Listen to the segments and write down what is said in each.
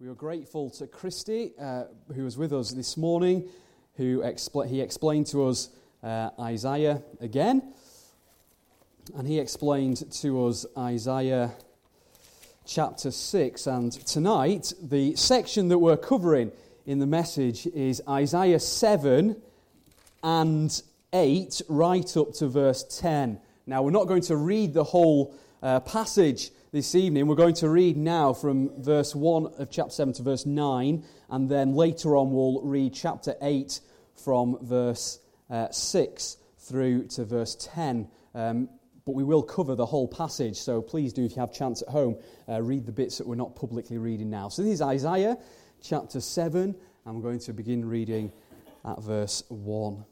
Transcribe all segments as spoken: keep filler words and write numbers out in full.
We were grateful to Christy, uh, who was with us this morning, who expl- he explained to us uh, Isaiah again. And he explained to us Isaiah chapter six. And tonight, the section that we're covering in the message is Isaiah seven and eight, right up to verse ten. Now, we're not going to read the whole uh, passage this evening. We're going to read now from verse one of chapter seven to verse nine, and then later on we'll read chapter eight from verse uh, six through to verse ten. Um, but we will cover the whole passage, so please do, if you have chance at home, uh, read the bits that we're not publicly reading now. So this is Isaiah chapter seven, and we're going to begin reading at verse one.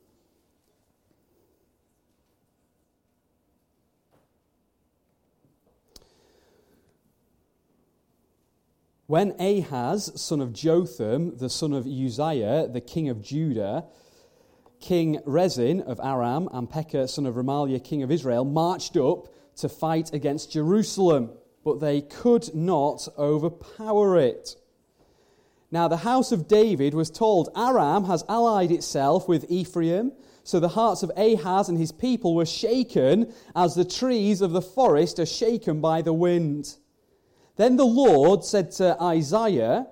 When Ahaz, son of Jotham, the son of Uzziah, the king of Judah, King Rezin of Aram, and Pekah, son of Remaliah, king of Israel, marched up to fight against Jerusalem, but they could not overpower it. Now the house of David was told, Aram has allied itself with Ephraim, so the hearts of Ahaz and his people were shaken as the trees of the forest are shaken by the wind. Then the Lord said to Isaiah,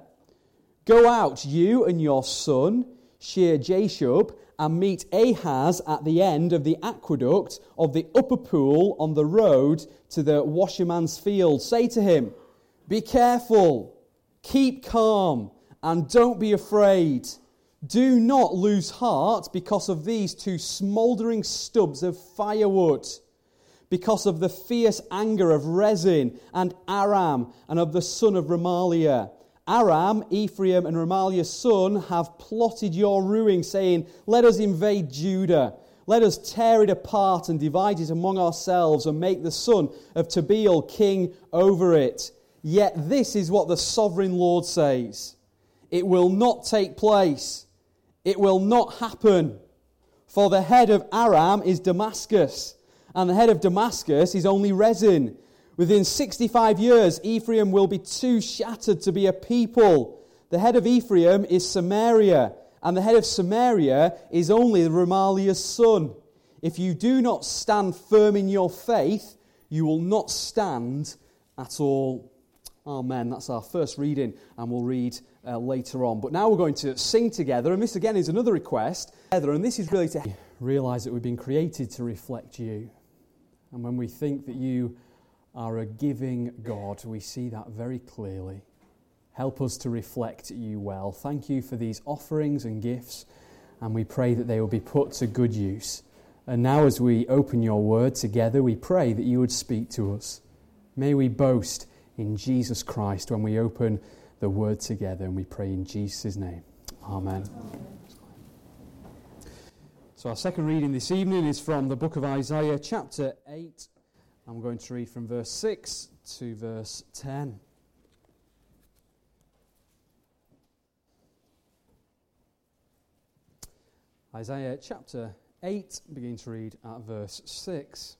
"Go out, you and your son, Shear-Jashub, and meet Ahaz at the end of the aqueduct of the upper pool on the road to the washerman's field. Say to him, be careful, keep calm, and don't be afraid. Do not lose heart because of these two smouldering stubs of firewood, because of the fierce anger of Rezin and Aram and of the son of Remaliah. Aram, Ephraim, and Remaliah's son have plotted your ruin, saying, let us invade Judah. Let us tear it apart and divide it among ourselves and make the son of Tabeel king over it. Yet this is what the sovereign Lord says. It will not take place. It will not happen. For the head of Aram is Damascus, and the head of Damascus is only Rezin. Within sixty-five years, Ephraim will be too shattered to be a people. The head of Ephraim is Samaria, and the head of Samaria is only Remaliah's son. If you do not stand firm in your faith, you will not stand at all." Amen. That's our first reading, and we'll read uh, later on. But now we're going to sing together, and this again is another request. And this is really to realise that we've been created to reflect you. And when we think that you are a giving God, we see that very clearly. Help us to reflect you well. Thank you for these offerings and gifts, and we pray that they will be put to good use. And now as we open your word together, we pray that you would speak to us. May we boast in Jesus Christ when we open the word together, and we pray in Jesus' name. Amen. Amen. So our second reading this evening is from the book of Isaiah chapter eight. And we're going to read from verse six to verse ten. Isaiah chapter eight, begin to read at verse six.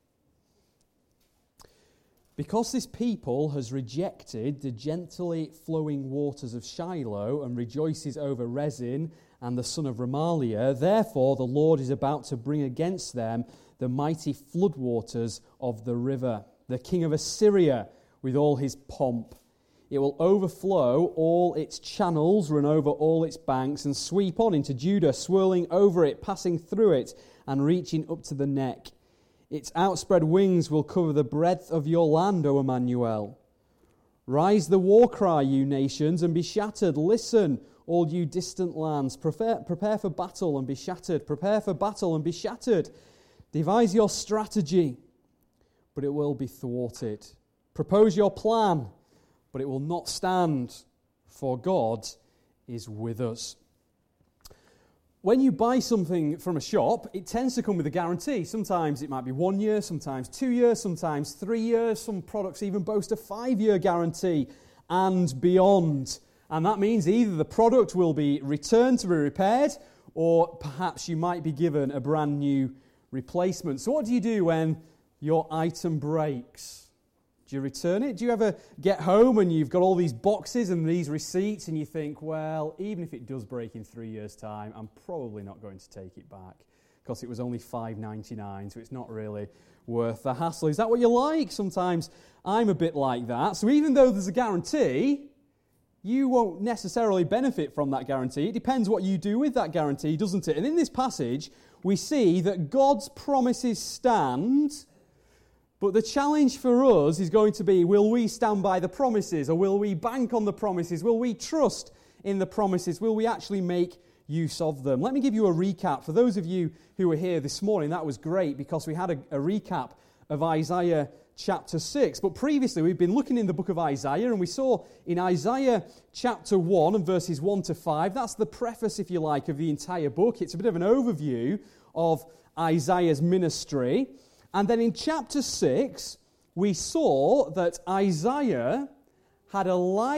Because this people has rejected the gently flowing waters of Shiloh and rejoices over Rezin and the son of Remaliah, therefore the Lord is about to bring against them the mighty floodwaters of the river, the king of Assyria with all his pomp. It will overflow all its channels, run over all its banks, and sweep on into Judah, swirling over it, passing through it, and reaching up to the neck. Its outspread wings will cover the breadth of your land, O Emmanuel. Rise the war cry, you nations, and be shattered. Listen, all you distant lands. Prepare, prepare for battle and be shattered. Prepare for battle and be shattered. Devise your strategy, but it will be thwarted. Propose your plan, but it will not stand, for God is with us. When you buy something from a shop, it tends to come with a guarantee. Sometimes it might be one year, sometimes two years, sometimes three years. Some products even boast a five-year guarantee and beyond. And that means either the product will be returned to be repaired, or perhaps you might be given a brand new replacement. So what do you do when your item breaks? Do you return it? Do you ever get home and you've got all these boxes and these receipts and you think, well, even if it does break in three years' time, I'm probably not going to take it back because it was only five ninety-nine, so it's not really worth the hassle. Is that what you like? Sometimes I'm a bit like that. So even though there's a guarantee, you won't necessarily benefit from that guarantee. It depends what you do with that guarantee, doesn't it? And in this passage, we see that God's promises stand, but the challenge for us is going to be, will we stand by the promises, or will we bank on the promises? Will we trust in the promises? Will we actually make use of them? Let me give you a recap. For those of you who were here this morning, that was great because we had a, a recap of Isaiah chapter six. But previously, we've been looking in the book of Isaiah, and we saw in Isaiah chapter one and verses one to five, that's the preface, if you like, of the entire book. It's a bit of an overview of Isaiah's ministry. And then in chapter six, we saw that Isaiah had a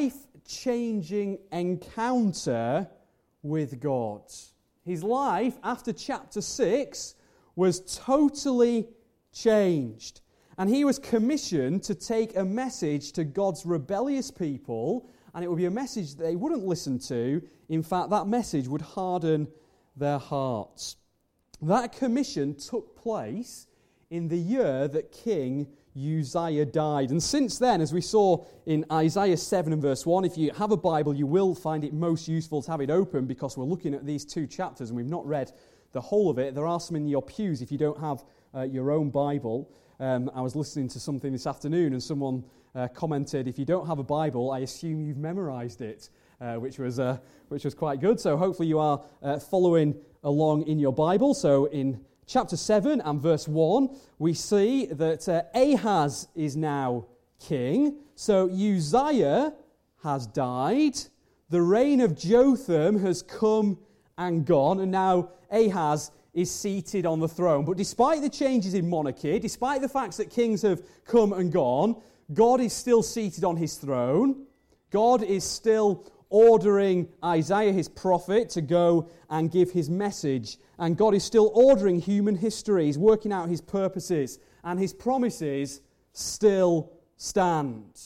life-changing encounter with God. His life, after chapter six, was totally changed. And he was commissioned to take a message to God's rebellious people, and it would be a message that they wouldn't listen to. In fact, that message would harden their hearts. That commission took place in the year that King Uzziah died. And since then, as we saw in Isaiah seven and verse one, if you have a Bible, you will find it most useful to have it open because we're looking at these two chapters and we've not read the whole of it. There are some in your pews if you don't have uh, your own Bible. Um, I was listening to something this afternoon and someone uh, commented, if you don't have a Bible, I assume you've memorized it, uh, which was uh, which was quite good. So hopefully you are uh, following along in your Bible. So in chapter seven and verse one, we see that uh, Ahaz is now king. So Uzziah has died. The reign of Jotham has come and gone, and now Ahaz is seated on the throne. But despite the changes in monarchy, despite the fact that kings have come and gone, God is still seated on his throne. God is still ordering Isaiah, his prophet, to go and give his message. And God is still ordering human history. He's working out his purposes. And his promises still stand.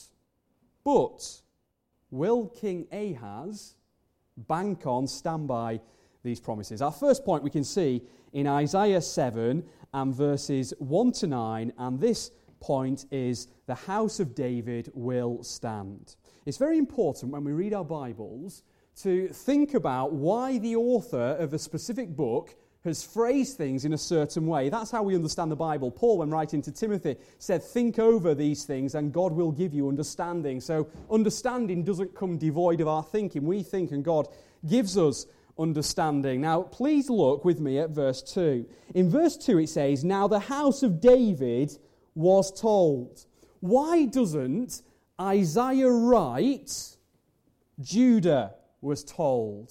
But will King Ahaz bank on, stand by these promises? Our first point we can see in Isaiah seven and verses one to nine. And this point is the house of David will stand. It's very important when we read our Bibles to think about why the author of a specific book has phrased things in a certain way. That's how we understand the Bible. Paul, when writing to Timothy, said, think over these things and God will give you understanding. So understanding doesn't come devoid of our thinking. We think and God gives us understanding. Now, please look with me at verse two. In verse two it says, now the house of David was told. Why doesn't Isaiah write, Judah was told,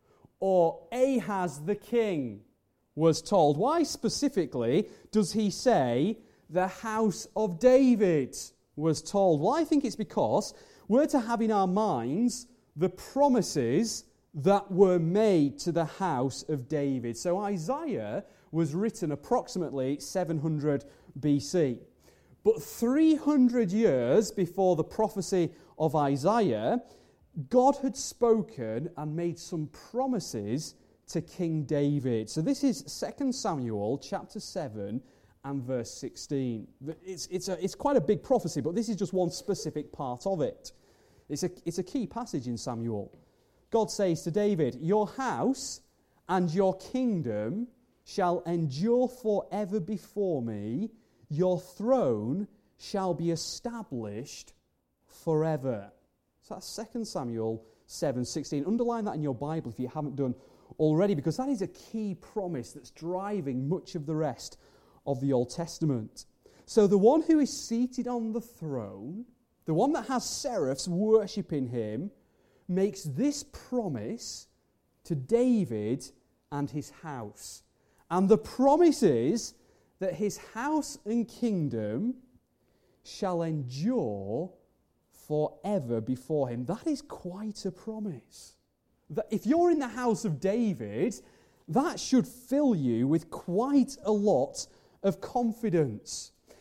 or Ahaz the king was told? Why specifically does he say the house of David was told? Well, I think it's because we're to have in our minds the promises that were made to the house of David. So Isaiah was written approximately seven hundred B C. But three hundred years before the prophecy of Isaiah, God had spoken and made some promises to King David. So this is Second Samuel chapter seven and verse sixteen. It's, it's, a, it's quite a big prophecy, but this is just one specific part of it. It's a, it's a key passage in Samuel. God says to David, your house and your kingdom shall endure forever before me. Your throne shall be established forever. So that's Second Samuel seven sixteen. Underline that in your Bible if you haven't done already, because that is a key promise that's driving much of the rest of the Old Testament. So the one who is seated on the throne, the one that has seraphs worshipping him, makes this promise to David and his house. And the promise is that his house and kingdom shall endure forever before him. That is quite a promise. That if you're in the house of David, that should fill you with quite a lot of confidence.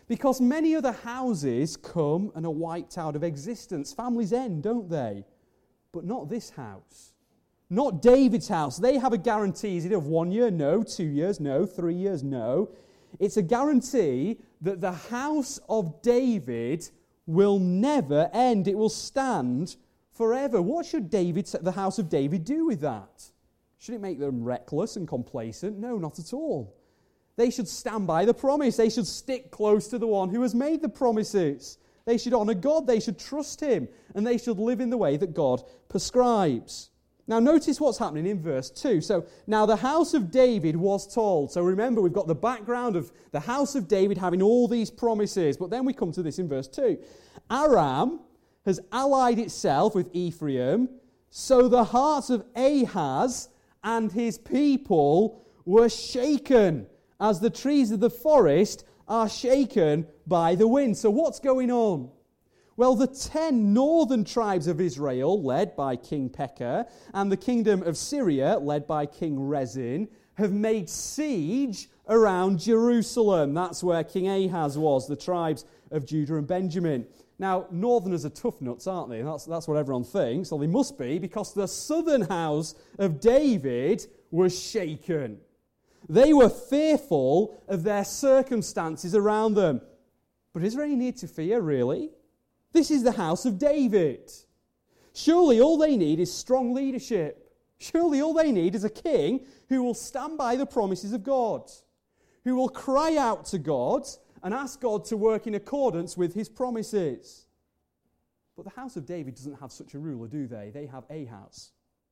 Because many other houses come and are wiped out of existence. Families end, don't they? But not this house. Not David's house. They have a guarantee. Is it of one year? No. Two years? No. Three years? No. It's a guarantee that the house of David will never end. It will stand forever. What should David, the house of David do with that? Should it make them reckless and complacent? No, not at all. They should stand by the promise. They should stick close to the one who has made the promises. They should honor God. They should trust him. And they should live in the way that God prescribes. Now notice what's happening in verse two. So, now the house of David was told. So remember, we've got the background of the house of David having all these promises. But then we come to this in verse two. Aram has allied itself with Ephraim, so the hearts of Ahaz and his people were shaken, as the trees of the forest are shaken by the wind. So what's going on? Well, the ten northern tribes of Israel, led by King Pekah, and the kingdom of Syria, led by King Rezin, have made siege around Jerusalem. That's where King Ahaz was, the tribes of Judah and Benjamin. Now, northerners are tough nuts, aren't they? That's, that's what everyone thinks. Well, they must be, because the southern house of David was shaken. They were fearful of their circumstances around them. But is there any need to fear, really? This is the house of David. Surely all they need is strong leadership. Surely all they need is a king who will stand by the promises of God, who will cry out to God and ask God to work in accordance with his promises. But the house of David doesn't have such a ruler, do they? They have Ahaz.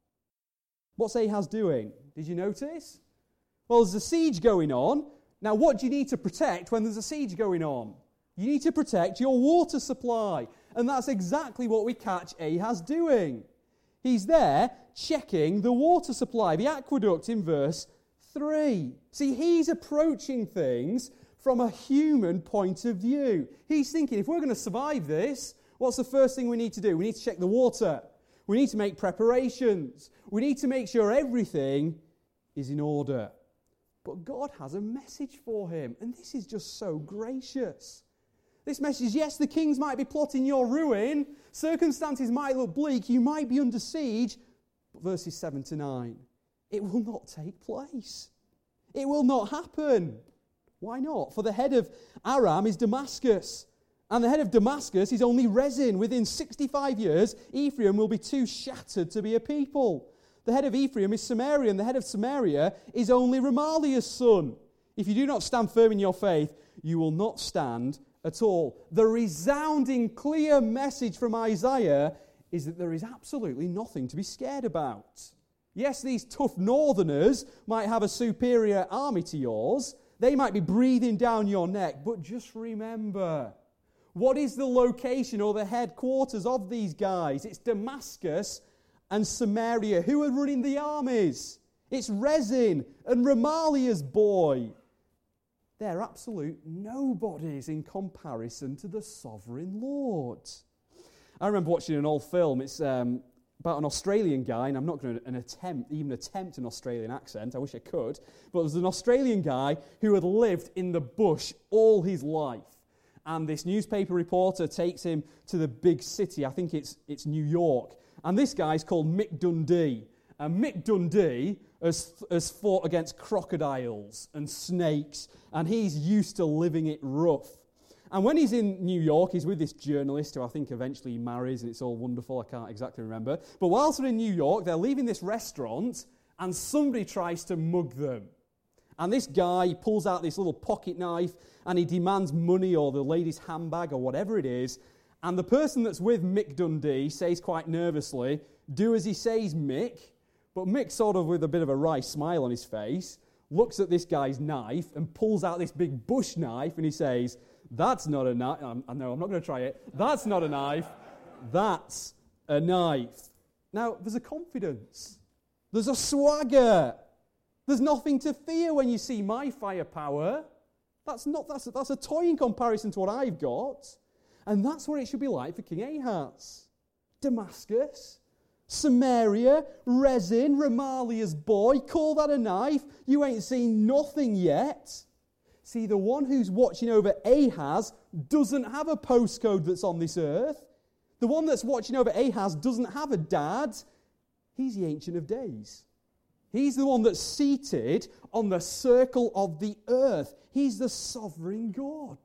What's Ahaz doing? Did you notice? Well, there's a siege going on. Now, what do you need to protect when there's a siege going on? You need to protect your water supply. And that's exactly what we catch Ahaz doing. He's there checking the water supply, the aqueduct in verse three. See, he's approaching things from a human point of view. He's thinking, if we're going to survive this, what's the first thing we need to do? We need to check the water. We need to make preparations. We need to make sure everything is in order. But God has a message for him, and this is just so gracious. This message, yes, the kings might be plotting your ruin, circumstances might look bleak, you might be under siege, but verses seven to nine, it will not take place. It will not happen. Why not? For the head of Aram is Damascus, and the head of Damascus is only Rezin. Within sixty-five years, Ephraim will be too shattered to be a people. The head of Ephraim is Samaria, and the head of Samaria is only Remaliah's son. If you do not stand firm in your faith, you will not stand at all. The resounding, clear message from Isaiah is that there is absolutely nothing to be scared about. Yes, these tough northerners might have a superior army to yours. They might be breathing down your neck, but just remember, what is the location or the headquarters of these guys? It's Damascus and Samaria. Who are running the armies? It's Rezin and Remaliah's boy. They're absolute nobodies in comparison to the sovereign Lord. I remember watching an old film. It's um, about an Australian guy, and I'm not going to attempt, even attempt an Australian accent. I wish I could. But there's an Australian guy who had lived in the bush all his life. And this newspaper reporter takes him to the big city. I think it's it's New York. And this guy's called Mick Dundee. And Mick Dundee has, has fought against crocodiles and snakes, and he's used to living it rough. And when he's in New York, he's with this journalist who I think eventually he marries, and it's all wonderful. I can't exactly remember. But whilst they're in New York, they're leaving this restaurant, and somebody tries to mug them. And this guy pulls out this little pocket knife, and he demands money or the lady's handbag or whatever it is. And the person that's with Mick Dundee says quite nervously, "Do as he says, Mick." But Mick, sort of with a bit of a wry smile on his face, looks at this guy's knife and pulls out this big bush knife, and he says, "That's not a knife." I know, I'm not going to try it. "That's not a knife. That's a knife." Now, there's a confidence. There's a swagger. There's nothing to fear when you see my firepower. That's not that's a, that's a toy in comparison to what I've got. And that's what it should be like for King Ahaz. Damascus, Samaria, Rezin, Remaliah's boy, call that a knife? You ain't seen nothing yet. See, the one who's watching over Ahaz doesn't have a postcode that's on this earth. The one that's watching over Ahaz doesn't have a dad. He's the Ancient of Days. He's the one that's seated on the circle of the earth. He's the sovereign God.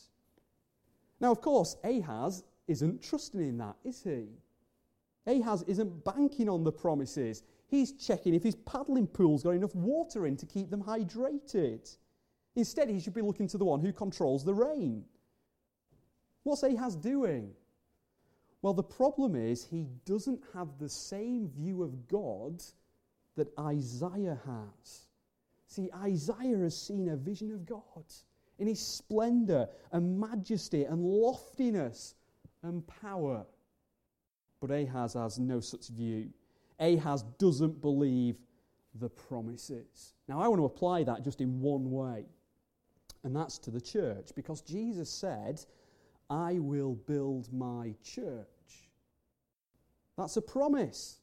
Now, of course, Ahaz isn't trusting in that, is he? Ahaz isn't banking on the promises. He's checking if his paddling pool's got enough water in to keep them hydrated. Instead, he should be looking to the one who controls the rain. What's Ahaz doing? Well, the problem is he doesn't have the same view of God that Isaiah has. See, Isaiah has seen a vision of God in his splendor and majesty and loftiness and power. But Ahaz has no such view. Ahaz doesn't believe the promises. Now, I want to apply that just in one way, and that's to the church, because Jesus said, I will build my church. That's a promise.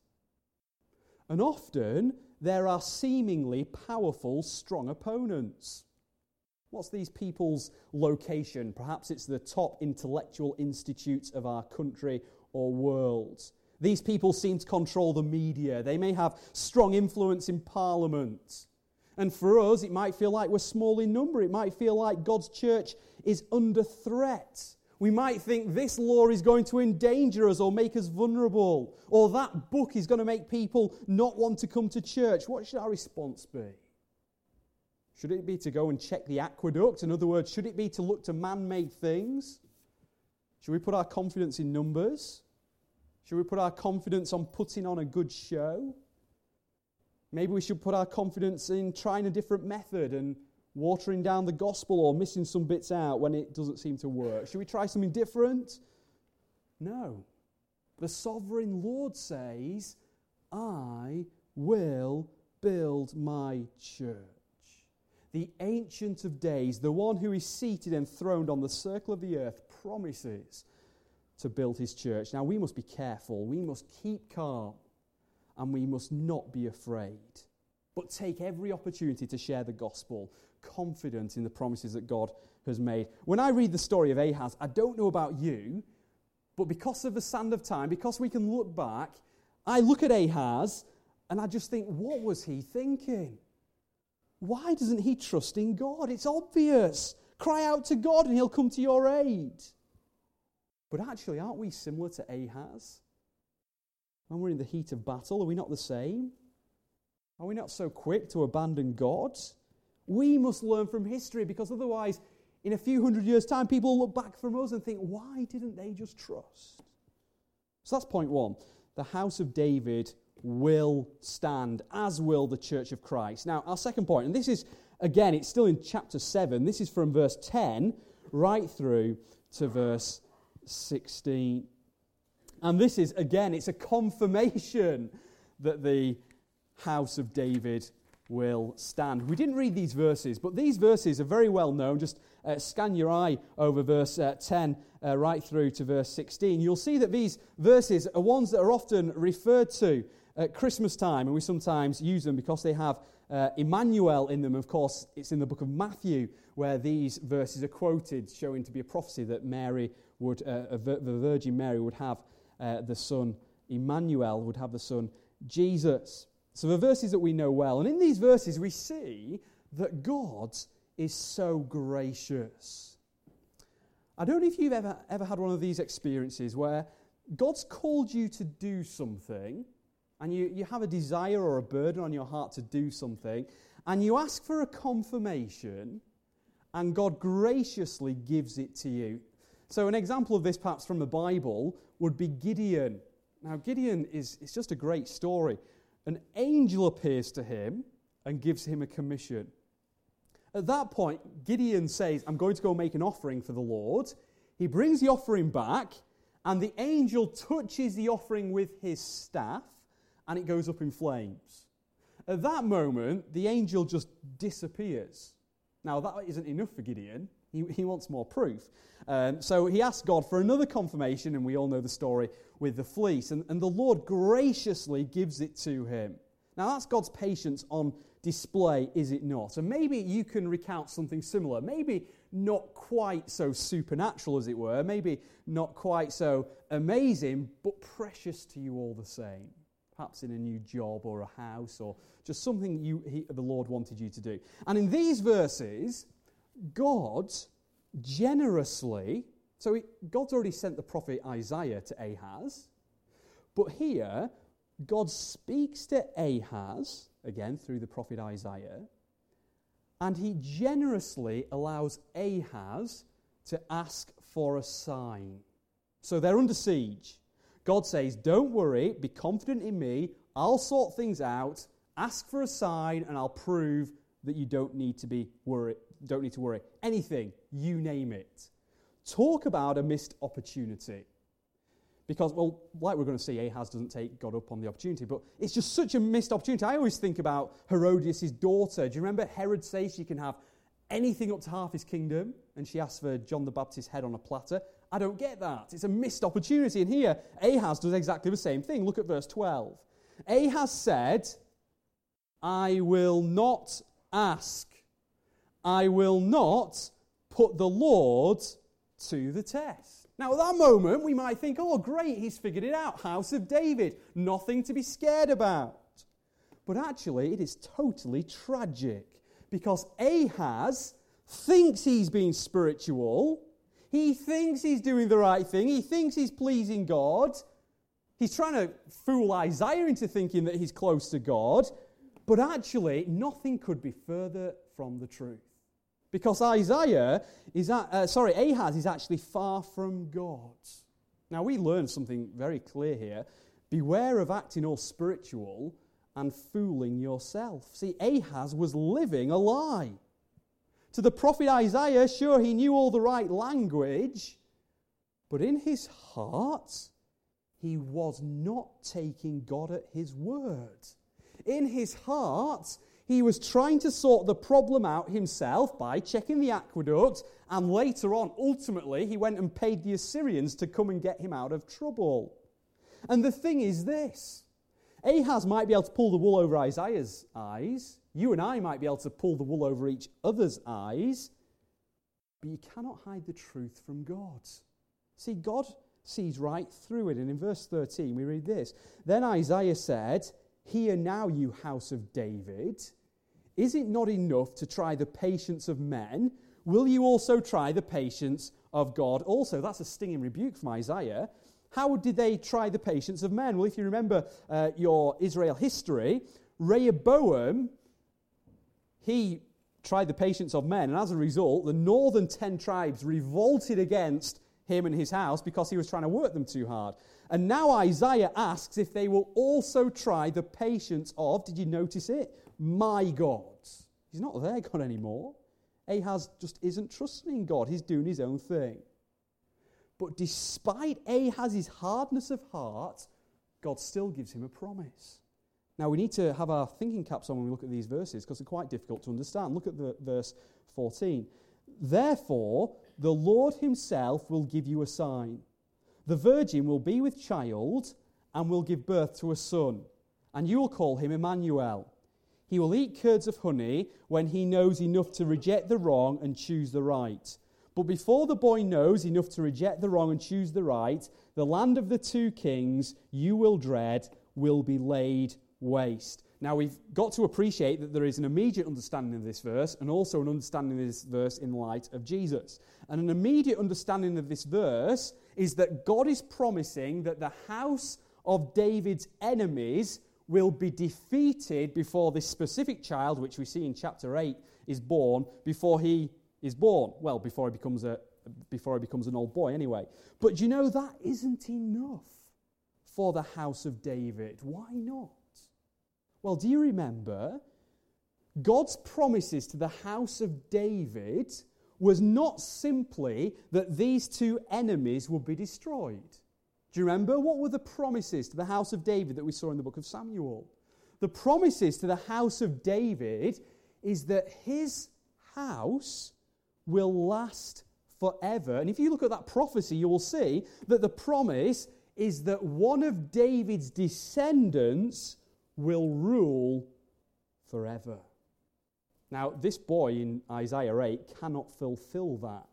And often, there are seemingly powerful, strong opponents. What's these people's location? Perhaps it's the top intellectual institutes of our country or world. These people seem to control the media. They may have strong influence in Parliament. And for us, it might feel like we're small in number. It might feel like God's church is under threat. We might think this law is going to endanger us or make us vulnerable, or that book is going to make people not want to come to church. What should our response be? Should it be to go and check the aqueduct? In other words, should it be to look to man-made things? Should we put our confidence in numbers? Should we put our confidence on putting on a good show? Maybe we should put our confidence in trying a different method and watering down the gospel or missing some bits out when it doesn't seem to work. Should we try something different? No. The sovereign Lord says, I will build my church. The Ancient of Days, the one who is seated enthroned on the circle of the earth, promises to build his church. Now, we must be careful. We must keep calm, and we must not be afraid, but take every opportunity to share the gospel, confident in the promises that God has made. When I read the story of Ahaz, I don't know about you, but because of the sand of time, because we can look back, I look at Ahaz and I just think, what was he thinking? Why doesn't he trust in God? It's obvious. Cry out to God and he'll come to your aid. But actually, aren't we similar to Ahaz? When we're in the heat of battle, are we not the same? Are we not so quick to abandon God? We must learn from history, because otherwise, in a few hundred years' time, people will look back from us and think, why didn't they just trust? So that's point one. The house of David will stand, as will the church of Christ. Now, our second point, and this is, again, it's still in chapter seven. This is from verse ten right through to verse sixteen. And this is, again, it's a confirmation that the house of David will stand. We didn't read these verses, but these verses are very well known. Just uh, scan your eye over verse uh, ten uh, right through to verse sixteen. You'll see that these verses are ones that are often referred to at Christmas time, and we sometimes use them because they have uh, Emmanuel in them. Of course, it's in the book of Matthew where these verses are quoted, showing to be a prophecy that Mary would, uh, the Virgin Mary would have uh, the son Emmanuel, would have the son Jesus. So the verses that we know well. And in these verses we see that God is so gracious. I don't know if you've ever, ever had one of these experiences where God's called you to do something, and you, you have a desire or a burden on your heart to do something, and you ask for a confirmation, and God graciously gives it to you. So an example of this, perhaps from the Bible, would be Gideon. Now, Gideon is it's just a great story. An angel appears to him and gives him a commission. At that point, Gideon says, I'm going to go make an offering for the Lord. He brings the offering back, and the angel touches the offering with his staff, and it goes up in flames. At that moment, the angel just disappears. Now, that isn't enough for Gideon. He, he wants more proof. Um, so he asks God for another confirmation, and we all know the story with the fleece. And, and the Lord graciously gives it to him. Now that's God's patience on display, is it not? And maybe you can recount something similar. Maybe not quite so supernatural, as it were. Maybe not quite so amazing, but precious to you all the same. Perhaps in a new job or a house or just something you, he, the Lord wanted you to do. And in these verses, God generously, so he, God's already sent the prophet Isaiah to Ahaz, but here God speaks to Ahaz, again through the prophet Isaiah, and he generously allows Ahaz to ask for a sign. So they're under siege. God says, don't worry, be confident in me, I'll sort things out, ask for a sign, and I'll prove that you don't need to be worried, don't need to worry. Anything, you name it. Talk about a missed opportunity. Because, well, like we're going to see, Ahaz doesn't take God up on the opportunity, but it's just such a missed opportunity. I always think about Herodias' daughter. Do you remember Herod says she can have anything up to half his kingdom? And she asks for John the Baptist's head on a platter. I don't get that. It's a missed opportunity. And here, Ahaz does exactly the same thing. Look at verse twelve. Ahaz said, I will not ask. I will not put the Lord to the test. Now, at that moment, we might think, oh, great, he's figured it out. House of David, nothing to be scared about. But actually, it is totally tragic because Ahaz thinks he's being spiritual. He thinks he's doing the right thing. He thinks he's pleasing God. He's trying to fool Isaiah into thinking that he's close to God. But actually, nothing could be further from the truth. Because Isaiah is, at, uh, sorry, Ahaz is actually far from God. Now we learn something very clear here. Beware of acting all spiritual and fooling yourself. See, Ahaz was living a lie. To the prophet Isaiah, sure, he knew all the right language, but in his heart, he was not taking God at his word. In his heart, he was trying to sort the problem out himself by checking the aqueduct, and later on, ultimately, he went and paid the Assyrians to come and get him out of trouble. And the thing is this, Ahaz might be able to pull the wool over Isaiah's eyes, you and I might be able to pull the wool over each other's eyes, but you cannot hide the truth from God. See, God sees right through it, and in verse thirteen we read this, Then Isaiah said, Hear now, you house of David, is it not enough to try the patience of men? Will you also try the patience of God also? That's a stinging rebuke from Isaiah. How did they try the patience of men? Well, if you remember uh, your Israel history, Rehoboam, he tried the patience of men, and as a result, the northern ten tribes revolted against him and his house because he was trying to work them too hard. And now Isaiah asks if they will also try the patience of, did you notice it? My God. He's not their God anymore. Ahaz just isn't trusting God. He's doing his own thing. But despite Ahaz's hardness of heart, God still gives him a promise. Now we need to have our thinking caps on when we look at these verses because they're quite difficult to understand. Look at the verse fourteen. Therefore, the Lord himself will give you a sign. The virgin will be with child and will give birth to a son, and you will call him Emmanuel. He will eat curds of honey when he knows enough to reject the wrong and choose the right. But before the boy knows enough to reject the wrong and choose the right, the land of the two kings you will dread will be laid waste. Now we've got to appreciate that there is an immediate understanding of this verse and also an understanding of this verse in light of Jesus. And an immediate understanding of this verse is that God is promising that the house of David's enemies will be defeated before this specific child, which we see in chapter eight, is born, before he is born. Well, before he becomes a before he becomes an old boy anyway. But you know, that isn't enough for the house of David. Why not? Well, do you remember God's promises to the house of David was not simply that these two enemies would be destroyed. Do you remember? What were the promises to the house of David that we saw in the book of Samuel? The promises to the house of David is that his house will last forever. And if you look at that prophecy, you will see that the promise is that one of David's descendants will rule forever. Now, this boy in Isaiah eight cannot fulfill that.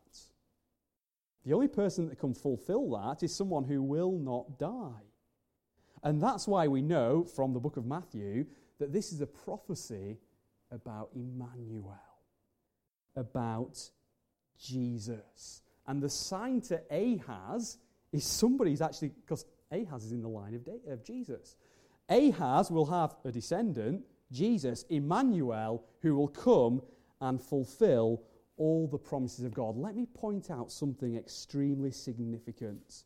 The only person that can fulfill that is someone who will not die. And that's why we know from the book of Matthew that this is a prophecy about Emmanuel, about Jesus. And the sign to Ahaz is somebody's actually, because Ahaz is in the line of, De- of Jesus. Ahaz will have a descendant, Jesus, Emmanuel, who will come and fulfill all the promises of God. Let me point out something extremely significant.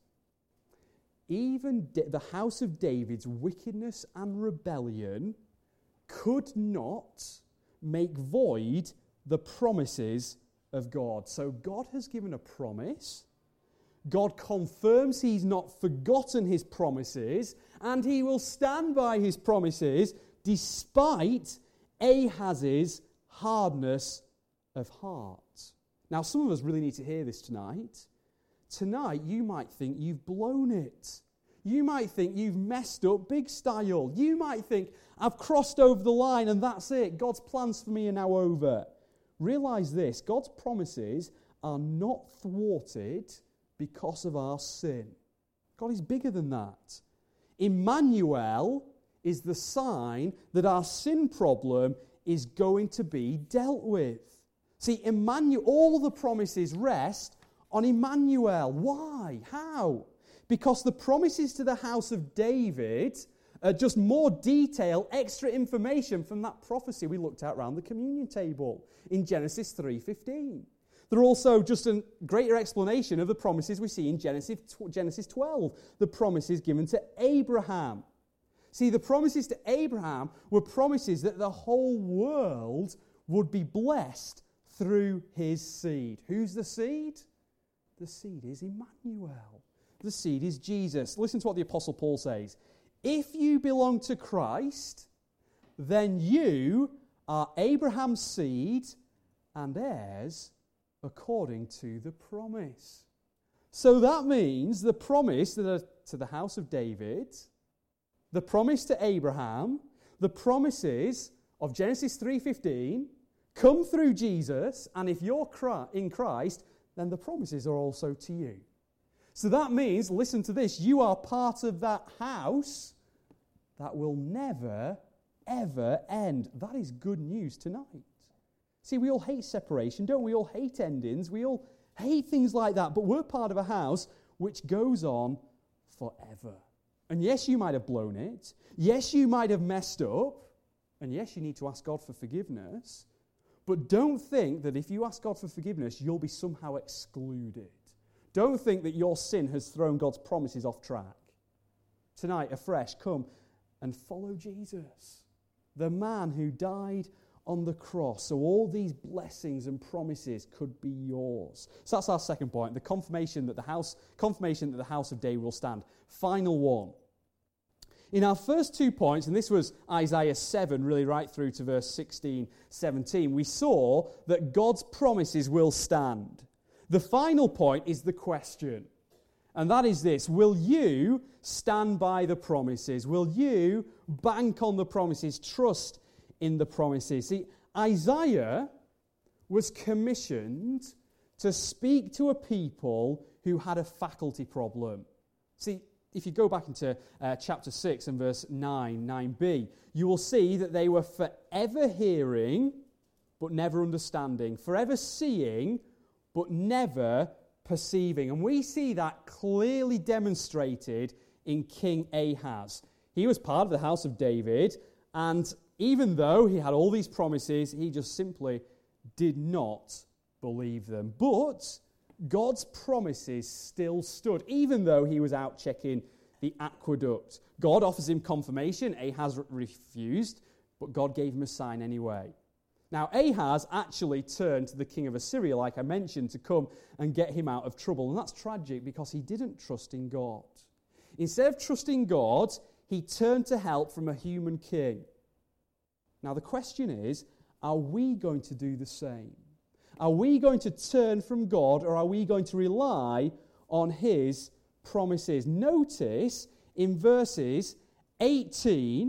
Even da- the house of David's wickedness and rebellion could not make void the promises of God. So God has given a promise. God confirms he's not forgotten his promises, and he will stand by his promises despite Ahaz's hardness of heart. Now, some of us really need to hear this tonight. Tonight, you might think you've blown it. You might think you've messed up big style. You might think, I've crossed over the line and that's it. God's plans for me are now over. Realize this, God's promises are not thwarted because of our sin. God is bigger than that. Emmanuel is the sign that our sin problem is going to be dealt with. See, Emmanuel, all the promises rest on Emmanuel. Why? How? Because the promises to the house of David are just more detail, extra information from that prophecy we looked at around the communion table in Genesis three fifteen. They're also just a greater explanation of the promises we see in Genesis, Genesis twelve, the promises given to Abraham. See, the promises to Abraham were promises that the whole world would be blessed through his seed. Who's the seed? The seed is Emmanuel. The seed is Jesus. Listen to what the Apostle Paul says. If you belong to Christ, then you are Abraham's seed and heirs according to the promise. So that means the promise to the house of David, the promise to Abraham, the promises of Genesis three fifteen come through Jesus, and if you're in Christ, then the promises are also to you. So that means, listen to this, you are part of that house that will never, ever end. That is good news tonight. See, we all hate separation, don't we? We all hate endings. We all hate things like that. But we're part of a house which goes on forever. And yes, you might have blown it. Yes, you might have messed up. And yes, you need to ask God for forgiveness. But don't think that if you ask God for forgiveness, you'll be somehow excluded. Don't think that your sin has thrown God's promises off track. Tonight, afresh, come and follow Jesus, the man who died on the cross, so all these blessings and promises could be yours. So that's our second point, the confirmation that the house, confirmation that the house of David will stand. Final one. In our first two points, and this was Isaiah seven, really right through to verse sixteen, seventeen, we saw that God's promises will stand. The final point is the question, and that is this: will you stand by the promises? Will you bank on the promises, trust in the promises? See, Isaiah was commissioned to speak to a people who had a faculty problem. See, if you go back into uh, chapter six and verse nine, nine b, you will see that they were forever hearing, but never understanding, forever seeing, but never perceiving. And we see that clearly demonstrated in King Ahaz. He was part of the house of David, and even though he had all these promises, he just simply did not believe them. But God's promises still stood, even though he was out checking the aqueduct. God offers him confirmation. Ahaz refused, but God gave him a sign anyway. Now, Ahaz actually turned to the king of Assyria, like I mentioned, to come and get him out of trouble. And that's tragic because he didn't trust in God. Instead of trusting God, he turned to help from a human king. Now, the question is, are we going to do the same? Are we going to turn from God, or are we going to rely on his promises? Notice in verses eighteen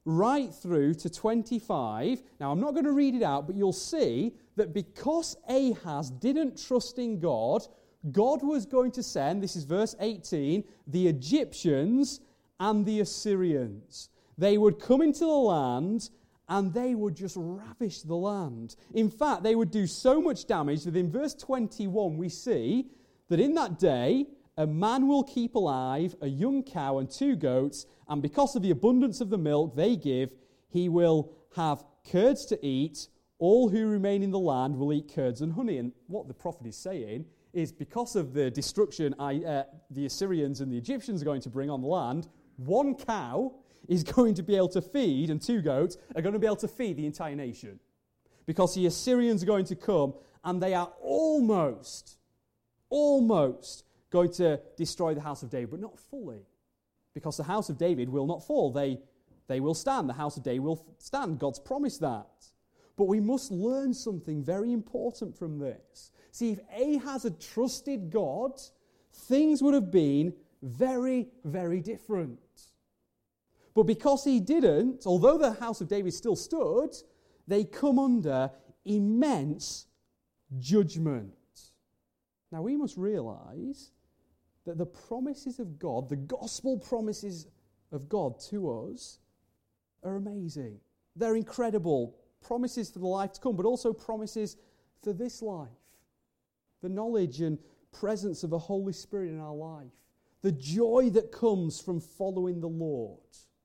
right through to twenty-five. Now, I'm not going to read it out, but you'll see that because Ahaz didn't trust in God, God was going to send, this is verse eighteen, the Egyptians and the Assyrians. They would come into the land and they would just ravish the land. In fact, they would do so much damage that in verse twenty-one we see that in that day a man will keep alive a young cow and two goats, and because of the abundance of the milk they give, he will have curds to eat. All who remain in the land will eat curds and honey. And what the prophet is saying is because of the destruction I, uh, the Assyrians and the Egyptians are going to bring on the land, one cow is going to be able to feed, and two goats are going to be able to feed the entire nation. Because the Assyrians are going to come, and they are almost, almost going to destroy the house of David, but not fully. Because the house of David will not fall. They, they will stand. The house of David will stand. God's promised that. But we must learn something very important from this. See, if Ahaz had trusted God, things would have been very, very different. But because he didn't, although the house of David still stood, they come under immense judgment. Now we must realize that the promises of God, the gospel promises of God to us, are amazing. They're incredible. Promises for the life to come, but also promises for this life. The knowledge and presence of the Holy Spirit in our life. The joy that comes from following the Lord.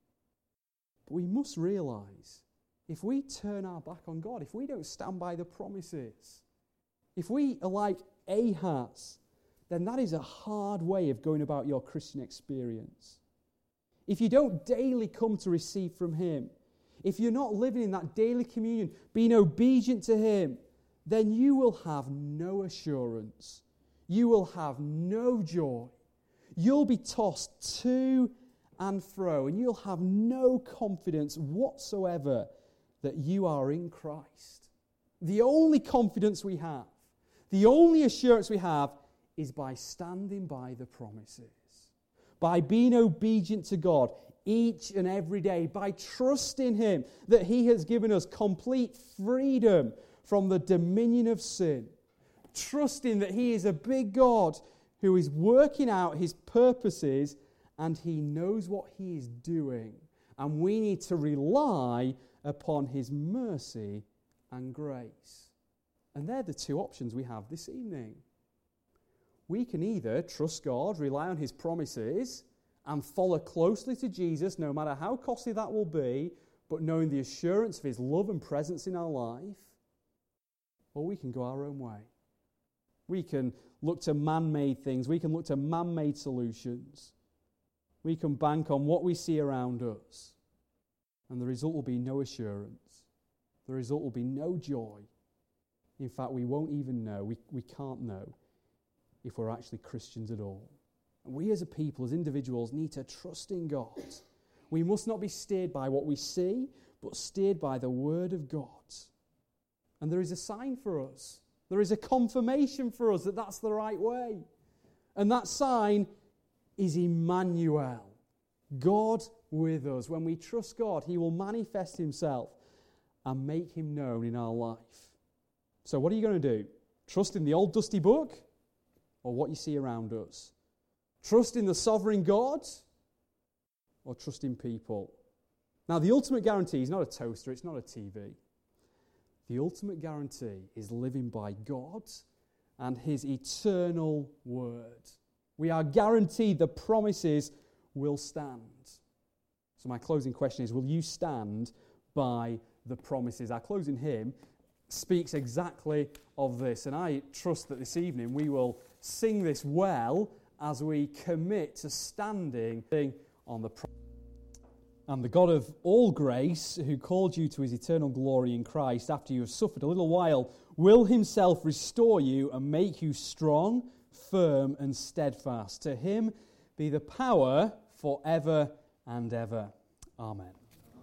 But we must realize, if we turn our back on God, if we don't stand by the promises, if we are like Ahaz, then that is a hard way of going about your Christian experience. If you don't daily come to receive from Him, if you're not living in that daily communion, being obedient to Him, then you will have no assurance. You will have no joy. You'll be tossed to and fro, and you'll have no confidence whatsoever that you are in Christ. The only confidence we have, the only assurance we have, is by standing by the promises, by being obedient to God each and every day, by trusting Him that He has given us complete freedom from the dominion of sin, trusting that He is a big God who is working out His purposes and He knows what He is doing. And we need to rely upon His mercy and grace. And they're the two options we have this evening. We can either trust God, rely on His promises, and follow closely to Jesus, no matter how costly that will be, but knowing the assurance of His love and presence in our life, or we can go our own way. We can look to man-made things. We can look to man-made solutions. We can bank on what we see around us. And the result will be no assurance. The result will be no joy. In fact, we won't even know, we, we can't know if we're actually Christians at all. And we as a people, as individuals, need to trust in God. We must not be steered by what we see, but steered by the Word of God. And there is a sign for us. There is a confirmation for us that that's the right way. And that sign is Emmanuel, God with us. When we trust God, He will manifest Himself and make Him known in our life. So what are you going to do? Trust in the old dusty book or what you see around us? Trust in the sovereign God or trust in people? Now, the ultimate guarantee is not a toaster, it's not a T V. The ultimate guarantee is living by God and His eternal Word. We are guaranteed the promises will stand. So my closing question is, will you stand by the promises? Our closing hymn speaks exactly of this, and I trust that this evening we will sing this well as we commit to standing on the promises. And the God of all grace, who called you to His eternal glory in Christ after you have suffered a little while, will Himself restore you and make you strong, firm, and steadfast. To Him be the power forever and ever. Amen.